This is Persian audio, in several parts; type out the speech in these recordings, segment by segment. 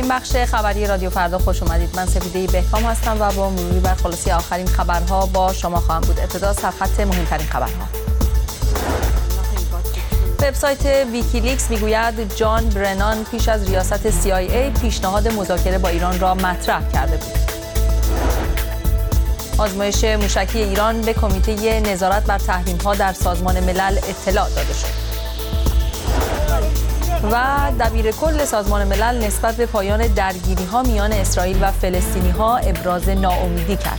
این بخش خبری رادیو فردا خوش اومدید. من سپیده بهکام هستم و با مروری بر خلاصه آخرین خبرها با شما خواهم بود. ابتدا سرخط مهمترین خبرها. وبسایت ویکیلیکس میگوید جان برنان پیش از ریاست CIA پیشنهاد مذاکره با ایران را مطرح کرده بود. آزمایش موشکی ایران به کمیته نظارت بر تحریم‌ها در سازمان ملل اطلاع داده شد. و دبیر کل سازمان ملل نسبت به پایان درگیری‌ها میان اسرائیل و فلسطینی‌ها ابراز ناامیدی کرد.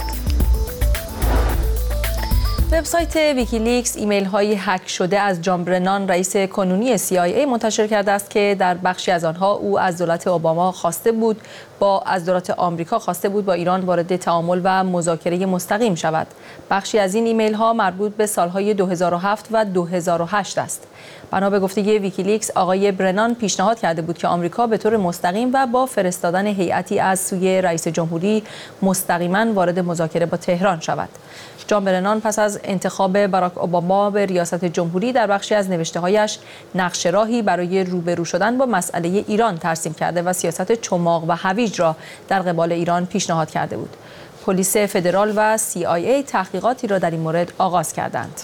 وبسایت ویکیلیکس ایمیل‌های هک شده از جان برنان رئیس کنونی CIA منتشر کرده است که در بخشی از آنها او از دولت اوباما از دولت آمریکا خواسته بود با ایران وارد تعامل و مذاکره مستقیم شود. بخشی از این ایمیل‌ها مربوط به سال‌های 2007 و 2008 است. بنا به گفته ویکیلیکس آقای برنان پیشنهاد کرده بود که آمریکا به طور مستقیم و با فرستادن هیئتی از سوی رئیس جمهوری مستقیما وارد مذاکره با تهران شود. جان برنان پس از انتخاب باراک اوباما به ریاست جمهوری در بخشی از نوشته‌هایش نقش راهی برای روبرو شدن با مسئله ایران ترسیم کرده و سیاست چماق و هویج را در قبال ایران پیشنهاد کرده بود. پلیس فدرال و CIA تحقیقاتی را در این مورد آغاز کردند.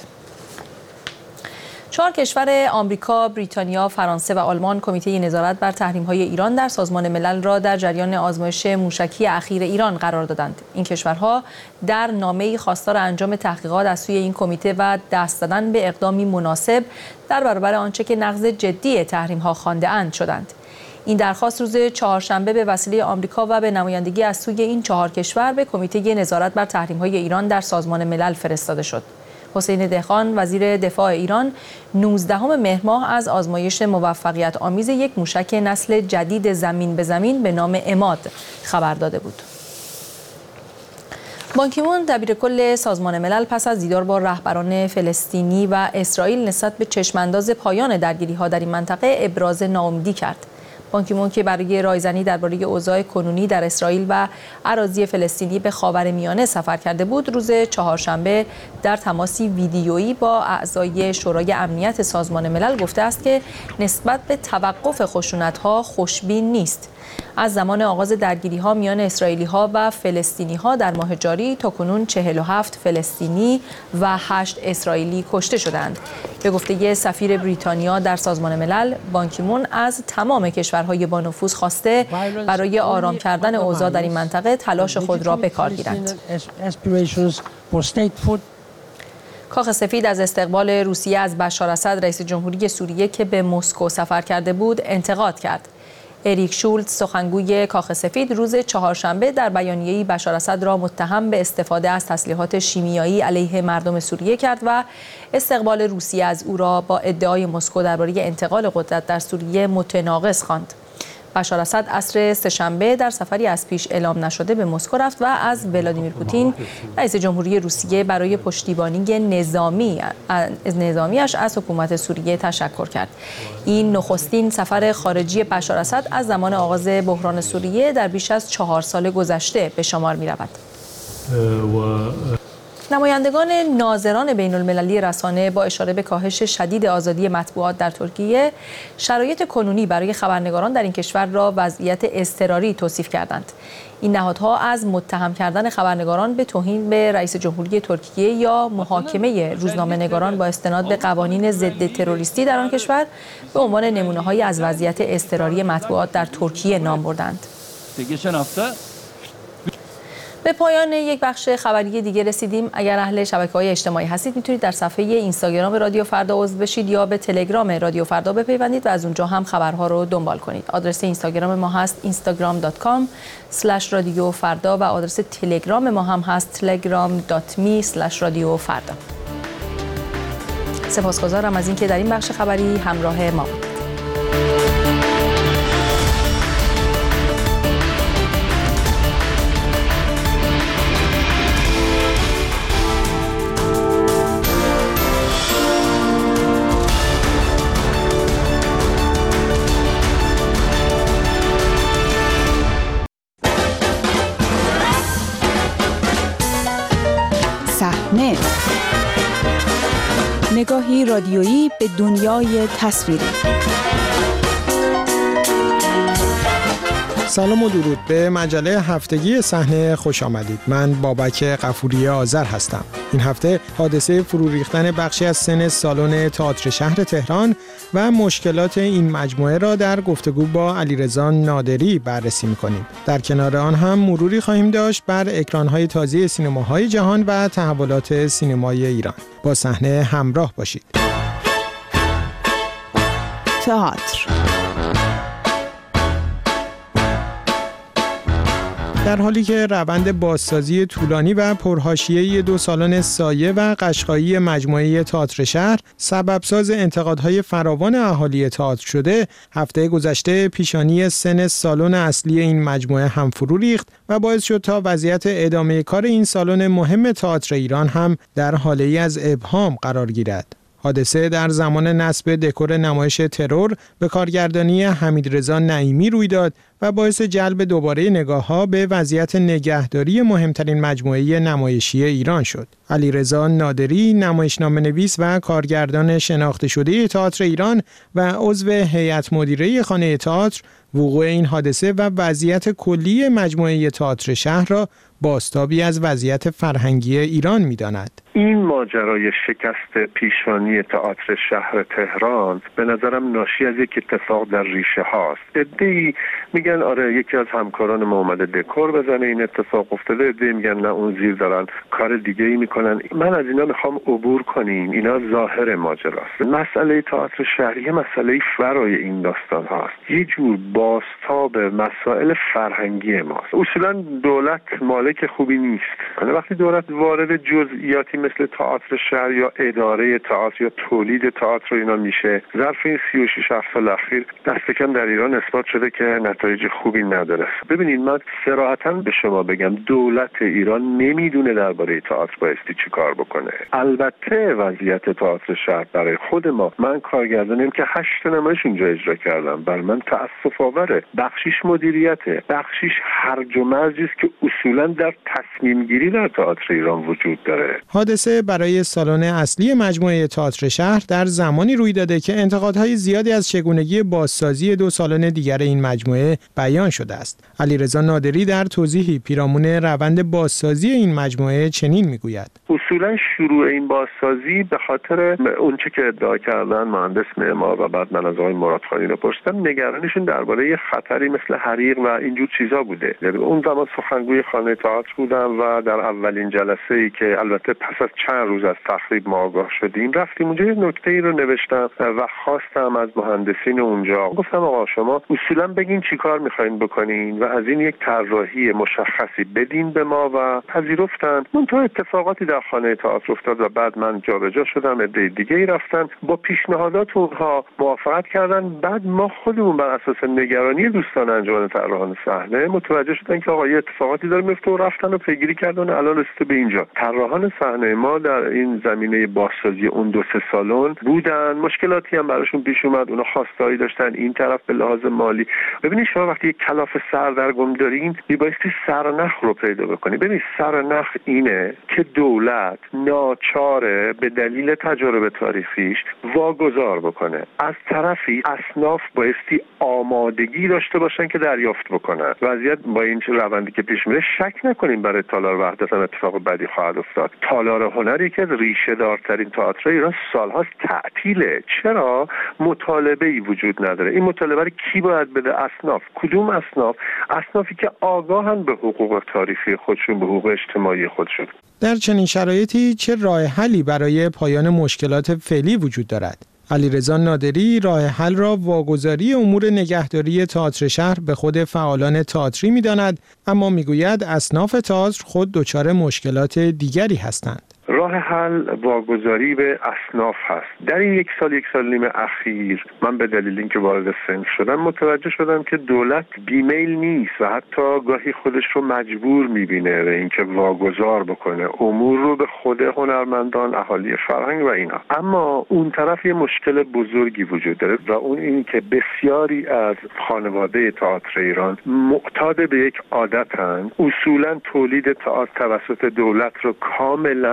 4 کشور آمریکا، بریتانیا، فرانسه و آلمان کمیته نظارت بر تحریم‌های ایران در سازمان ملل را در جریان آزمایش موشکی اخیر ایران قرار دادند. این کشورها در نامه‌ای خواستار انجام تحقیقات از سوی این کمیته و دست زدن به اقدامی مناسب در برابر آنچه که نقض جدی تحریم‌ها خوانده‌اند شدند. این درخواست روز چهارشنبه به وسیله آمریکا و به نمایندگی از سوی این 4 کشور به کمیته نظارت بر تحریم‌های ایران در سازمان ملل فرستاده شد. حسین دهقان وزیر دفاع ایران 19 مهر ماه از آزمایش موفقیت آمیز یک موشک نسل جدید زمین به زمین به نام عماد خبر داده بود. بان کی مون دبیر کل سازمان ملل پس از دیدار با رهبران فلسطینی و اسرائیل نسبت به چشمانداز پایان درگیری‌ها در این منطقه ابراز ناامیدی کرد. بان کی مون که برای رایزنی درباره اوضاع کنونی در اسرائیل و اراضی فلسطینی به خاورمیانه سفر کرده بود، روز چهارشنبه در تماسی ویدیویی با اعضای شورای امنیت سازمان ملل گفته است که نسبت به توقف خشونت‌ها خوشبین نیست. از زمان آغاز درگیری‌ها میان اسرائیلی‌ها و فلسطینی‌ها در ماه جاری تاکنون 47 فلسطینی و 8 اسرائیلی کشته شدند. به گفته سفیر بریتانیا در سازمان ملل، بان کی مون از تمام کشورهای با نفوذ خواسته برای آرام کردن اوضاع در این منطقه تلاش خود را به کار گیرند. کاخ سفید از استقبال روسیه از بشار اسد رئیس جمهوری سوریه که به مسکو سفر کرده بود انتقاد کرد. اریک شولتز سخنگوی کاخ سفید روز چهارشنبه در بیانیه‌ای بشار اسد را متهم به استفاده از تسلیحات شیمیایی علیه مردم سوریه کرد و استقبال روسیه از او را با ادعای مسکو درباره انتقال قدرت در سوریه متناقض خواند. بشار اسد عصر سه‌شنبه در سفری از پیش اعلام نشده به مسکو رفت و از ولادیمیر پوتین رئیس جمهوری روسیه برای پشتیبانی نظامیش از حکومت سوریه تشکر کرد. این نخستین سفر خارجی بشار اسد از زمان آغاز بحران سوریه در بیش از 4 سال گذشته به شمار می‌رود. نمایندگان ناظران بین المللی رسانه با اشاره به کاهش شدید آزادی مطبوعات در ترکیه، شرایط کنونی برای خبرنگاران در این کشور را وضعیت اضطراری توصیف کردند. این نهادها از متهم کردن خبرنگاران به توهین به رئیس جمهوری ترکیه یا محاکمه روزنامه‌نگاران با استناد به قوانین ضد تروریستی در آن کشور به عنوان نمونه‌هایی از وضعیت اضطراری مطبوعات در ترکیه نام بردند. به پایان یک بخش خبری دیگه رسیدیم. اگر اهل شبکه‌های اجتماعی هستید میتونید در صفحه اینستاگرام رادیو فردا عضو بشید یا به تلگرام رادیو فردا بپیوندید و از اونجا هم خبرها رو دنبال کنید. آدرس اینستاگرام ما هست instagram.com/radiofarda و آدرس تلگرام ما هم هست telegram.me/radiofarda. سپاسگزارم از اینکه در این بخش خبری همراه ما بودید. نگاهی رادیویی به دنیای تصویری. سلام و درود به مجله هفتگی صحنه خوش آمدید. من بابک غفوری آذر هستم. این هفته حادثه فرو ریختن بخشی از سن سالن تئاتر شهر تهران و مشکلات این مجموعه را در گفتگو با علیرضا نادری بررسی می‌کنیم. در کنار آن هم مروری خواهیم داشت بر اکران‌های تازه سینماهای جهان و تحولات سینمای ایران. با صحنه همراه باشید. تئاتر. در حالی که روند بازسازی طولانی و پرحاشیه‌ای 2 سالن سایه و قشقایی مجموعه تئاتر شهر سببساز انتقادهای فراوان اهالی تئاتر شده، هفته گذشته پیشانی سن سالن اصلی این مجموعه هم فرو ریخت و باعث شد تا وضعیت ادامه کار این سالن مهم تئاتر ایران هم در حاله‌ای از ابهام قرار گیرد. حادثه در زمان نصب دکور نمایش ترور به کارگردانی حمیدرضا نعیمی روی داد و باعث جلب دوباره نگاه‌ها به وضعیت نگهداری مهمترین مجموعه نمایشی ایران شد. علیرضا نادری، نمایشنامه‌نویس و کارگردان شناخته شده تئاتر ایران و عضو هیئت مدیره خانه تئاتر، وقوع این حادثه و وضعیت کلی مجموعه تئاتر شهر را بازتابی از وضعیت فرهنگی ایران می‌داند. این ماجرای شکست پیشانی تئاتر شهر تهران به نظرم ناشی از یک اتفاق در ریشه هاست. عده‌ای میگن آره یکی از همکاران ما اومده دکور بزنه این اتفاق افتاده، عده‌ای میگن نه اون زیر دارن کار دیگه‌ای میکنن. من از اینا میخوام عبور کنیم. اینا ظاهر ماجراست. مسئله تئاتر شهری مسئله فرای این داستان هاست. یه جور بازتاب مسائل فرهنگی ماست. اصولا دولت مالک خوبی نیست. وقتی دولت وارد جزئیاتی مثل تئاتر شهر یا اداره تئاتر یا تولید تئاتر اینا میشه، ظرف این 36 سال اخیر دست کم در ایران اثبات شده که نتایج خوبی نداره. ببینید من صراحتاً به شما بگم دولت ایران نمیدونه درباره تئاتر بایستی چی کار بکنه. البته وضعیت تئاتر شهر برای خود ما، من کارگردانیم که 8 نمایش اونجا اجرا کردم، بر من تأسف آوره. بخشیش مدیریته، بخشیش هرج و مرجی است که اصولاً در تصمیم گیری در تئاتر ایران وجود داره. حادثه برای سالن اصلی مجموعه تئاتر شهر در زمانی روی داده که انتقادهای زیادی از چگونگی بازسازی 2 سالن دیگر این مجموعه بیان شده است. علیرضا نادری در توضیحی پیرامون روند بازسازی این مجموعه چنین میگوید: اصولا شروع این بازسازی به خاطر اونچه که ادعا کردن مهندس معمار و بعد من از آقای مرادخانی رو پرسیدم، نگرانشون درباره خطری مثل حریق و اینجور چیزا بوده. اون زمان سخنگوی خانه تئاتر بودم و در اولین جلسه‌ای که البته پس از چند روز از تخریب ما آگاه شدیم رفتیم اونجا، یه نکته‌ای رو نوشتم و خواستم از مهندسین اونجا، گفتم آقا شما اصولا بگین چی کار می‌خواید بکنین و از این یک طراحی مشخصی بدین به ما و پذیرفتن. منتها اتفاقاتی در خانه تئاتر افتاد و بعد من جابجا شدم، عده دیگه‌ای رفتن با پیشنهادات اونها موافقت کردن. بعد ما خودمون بر اساس نگرانی دوستان انجمن طراحان صحنه متوجه شدن که آقا یه اتفاقاتی داره میفته و رفتن و پیگیری کردن. الان رسیده به اینجا. طراحان صحنه ما در این زمینه بازسازی اون 2-3 سالن بودن، مشکلاتی هم براشون پیش اومد، اونا خواستایی داشتن این طرف به لحاظ مالی. ببینید شما وقتی یک کلاف سردرگم دارین میبایستی سرنخ رو پیدا بکنید. ببینید سرنخ اینه که دولت ناچاره به دلیل تجارب تاریخیش واگذار بکنه. از طرفی اصناف بایستی آمادگی داشته باشن که دریافت بکنن. وضعیت با این روندی که پیش میره شک نکنیم برای تالار وحدت هم اتفاق بدی خواهد افتاد. تالار هنری که ریشه دارترین تئاتر ایران سالهاست تعطیله. چرا؟ مطالبه‌ای وجود نداره. این مطالبه رو کی باید بده؟ اصناف. کدوم اصناف؟ اصنافی که آگاهن به حقوق تاریخی خودشون، به حقوق اجتماعی خودشون. در چنین شرایطی چه راه حلی برای پایان مشکلات فعلی وجود دارد؟ علیرضا نادری راه حل را واگذاری امور نگهداری تئاتر شهر به خود فعالان تئاتری می‌داند، اما میگوید اصناف تئاتر خود دچار مشکلات دیگری هستند. راه حل واگذاری به اصناف هست. در این 1 سال 1.5 سال اخیر من به دلیل اینکه وارد صنف شدم متوجه شدم که دولت بیمیل نیست و حتی گاهی خودش رو مجبور میبینه به اینکه واگذار بکنه امور رو به خود هنرمندان، اهالی فرهنگ و اینا. اما اون طرف یه مشکل بزرگی وجود داره و اون این که بسیاری از خانواده تئاتر ایران معتاد به یک عادتن، اصولا تولید تئاتر توسط دولت رو کاملا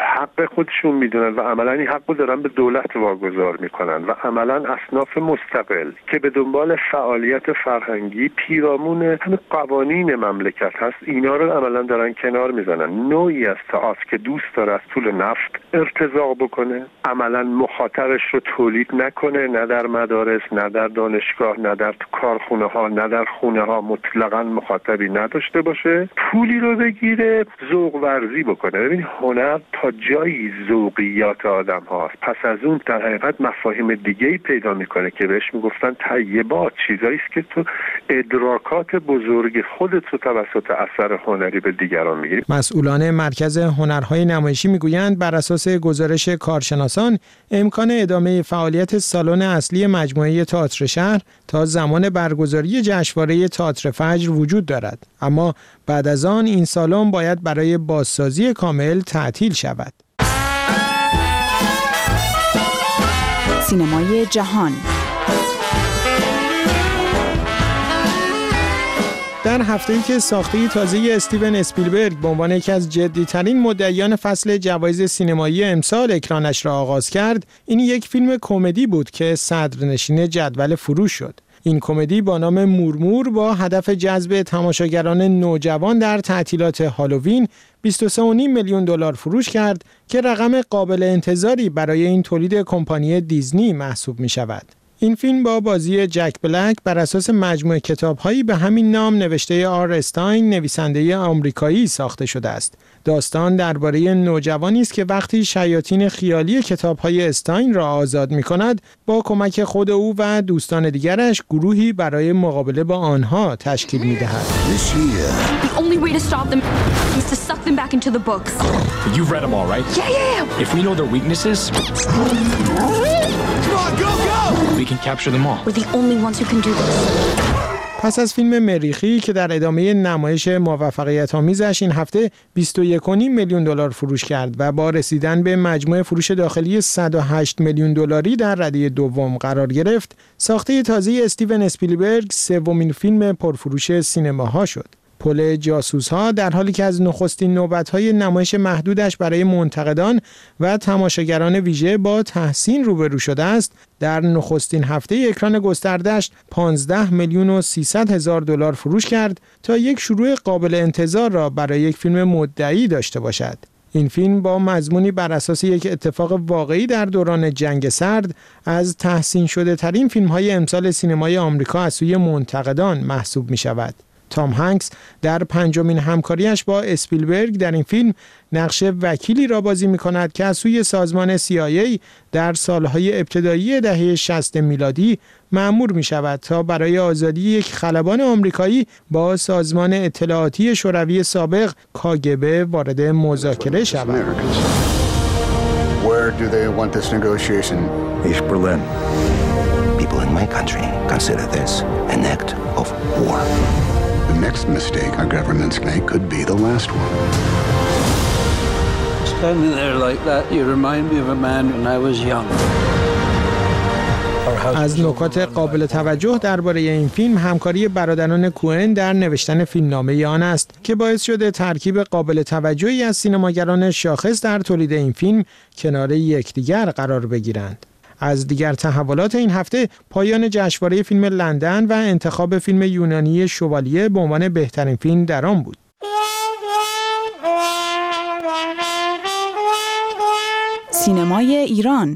حق خودشون میدونن و عملا این حق رو دارن به دولت واگذار میکنن و عملا اصناف مستقل که به دنبال فعالیت فرهنگی پیرامون همه قوانین مملکت هست، اینا رو عملا دارن کنار میزنن. نوعی از تئاتر که دوست داره از طول نفت ارتزاق بکنه، عملا مخاطرش رو تولید نکنه، نه در مدارس، نه در دانشگاه، نه در کارخونه ها، نه در خونه ها، مطلقاً مخاطبی نداشته باشه، پولی رو بگیره، ذوق ورزی بکنه. ببین هنر تا جایی ذوقیات آدم هاست، پس از اون در حقیقت مفاهیم دیگه‌ای پیدا میکنه که بهش میگفتن طیبات، چیزایی است که تو ادراکات بزرگ خودت رو توسط اثر هنری به دیگران میگیری. مسئولان مرکز هنرهای نمایشی میگویند بر اساس گزارش کارشناسان امکان ادامه فعالیت سالن اصلی مجموعه تئاتر شهر تا زمان برگزاری جشنواره تئاتر فجر وجود دارد، اما بعد از آن این سالن باید برای بازسازی کامل تعطیل شود. سینمای جهان. در هفته‌ای که ساخته تازه استیون اسپیلبرگ به عنوان یکی از جدی‌ترین مدعیان فصل جوایز سینمایی امسال اکرانش را آغاز کرد، این یک فیلم کمدی بود که صدرنشین جدول فروش شد. این کمدی با نام مورمور با هدف جذب تماشاگران نوجوان در تعطیلات هالووین 23.5 میلیون دلار فروش کرد که رقم قابل انتظاری برای این تولید کمپانی دیزنی محسوب می شود. این فیلم با بازی جک بلک بر اساس مجموعه کتاب‌هایی به همین نام نوشته آر استاین، نویسنده آمریکایی، ساخته شده است. داستان درباره نوجوانی است که وقتی شیاطین خیالی کتاب‌های استاین را آزاد می‌کند، با کمک خود او و دوستان دیگرش گروهی برای مقابله با آنها تشکیل می‌دهد. The only way to stop them is to suck them back into the books. You've read them all, right? Yeah. If we know their weaknesses, we can capture them all. We're the only ones who can do this. پس از فیلم مریخی که در ادامه نمایش موفقیت‌آمیزش این هفته 21.5 میلیون دلار فروش کرد و با رسیدن به مجموع فروش داخلی 108 میلیون دلاری در رده دوم قرار گرفت، ساخته تازه استیون اسپیلبرگ سومین فیلم پرفروش سینماها شد. پل جاسوس‌ها در حالی که از نخستین نوبت‌های نمایش محدودش برای منتقدان و تماشاگران ویژه با تحسین روبرو شده است، در نخستین هفته اکران گسترده‌اش 15 میلیون و 300 هزار دلار فروش کرد تا یک شروع قابل انتظار را برای یک فیلم مدعی داشته باشد. این فیلم با مضمونی بر اساس یک اتفاق واقعی در دوران جنگ سرد از تحسین شده ترین فیلم‌های امسال سینمای آمریکا از سوی منتقدان محسوب می‌شود. تام هنگس در پنجمین همکاریش با اسپیلبرگ در این فیلم نقش وکیلی را بازی می‌کند که از سوی سازمان CIA در سالهای ابتدایی دهه 60 میلادی مأمور می‌شود تا برای آزادی یک خلبان آمریکایی با سازمان اطلاعاتی شوروی سابق KGB وارد مذاکره شود. Where do they want this negotiation? East Berlin. People in my country consider this an act of war. The next mistake our governments make could be the last one. Standing there like that, you remind me of a man when I was young. از نکات قابل توجه درباره این فیلم همکاری برادران کوئن در نوشتن فیلمنامه آن است که باعث شده ترکیب قابل توجهی از سینماگران شاخص در تولید این فیلم کنار یکدیگر قرار بگیرند. از دیگر تحولات این هفته پایان جشنواره فیلم لندن و انتخاب فیلم یونانی شوالیه به عنوان بهترین فیلم در آن بود. سینمای ایران.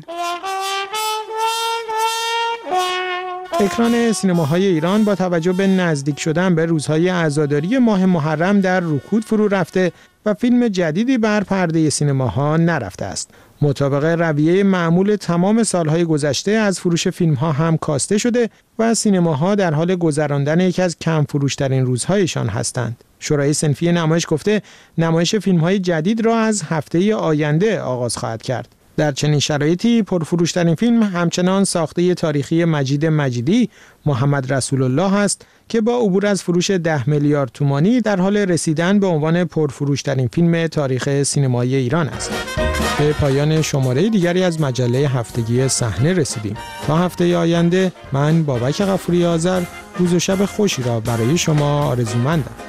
اکران سینماهای ایران با توجه به نزدیک شدن به روزهای عزاداری ماه محرم در رکود فرو رفته و فیلم جدیدی بر پرده سینماها نرفته است. مطابق رویه معمول تمام سالهای گذشته از فروش فیلم‌ها هم کاسته شده و سینماها در حال گذراندن یکی از کم فروش‌ترین روزهایشان هستند. شورای صنفی نمایش گفته نمایش فیلم‌های جدید را از هفته آینده آغاز خواهد کرد. در چنین شرایطی پرفروش‌ترین فیلم همچنان ساخته تاریخی مجید مجیدی محمد رسول الله است که با عبور از فروش 10 میلیارد تومانی در حال رسیدن به عنوان پرفروش‌ترین فیلم تاریخ سینمای ایران است. به پایان شماره دیگری از مجله هفتگی صحنه رسیدیم. تا هفته آینده من بابک غفوری آذر روز و شب خوشی را برای شما آرزومندم.